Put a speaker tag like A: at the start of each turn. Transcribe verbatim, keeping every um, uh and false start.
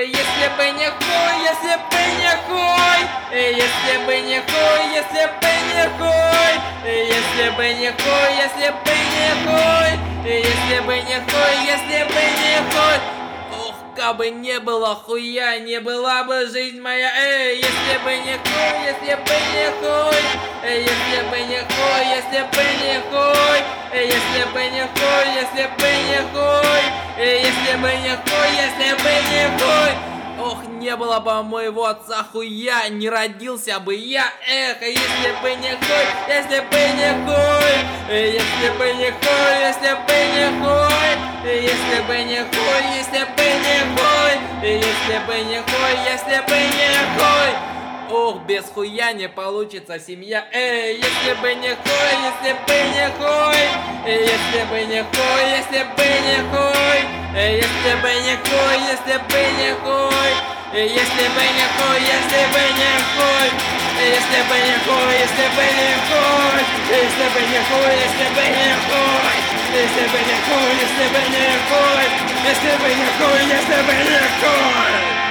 A: хуй, если бы не хуй, если бы не хуй, если бы не хуй, если бы не хуй, если бы не хуй, если бы не хуй, если бы не хуй, если бы не хуй. Ох, кабы не было хуя, не была бы жизнь моя, эй, если бы не хуй, если бы не хуй, если бы не хуй, если бы не хуй, если бы не хуй, если бы не хуй, если бы не хуй, если бы не хуй. Ох, не было бы моего отца хуя, не родился бы я, эх, если бы не хуй, если бы не хуй, если бы не хуй, если бы не хуй, если бы не хуй, если бы не хуй, если бы не хуй, если бы не хуй. Ох, без хуя не получится семья, эй, если бы не хуй, если бы не хуй, если бы не хуй, если бы не хуй, если бы не хуй, если бы не хуй, если бы не хуй, если бы не хуй, если бы не хуй, если бы не хуй, если бы не хуй, если бы не хуй, если бы не хуй, если бы не хуй, если бы не хуй, если бы не хуй.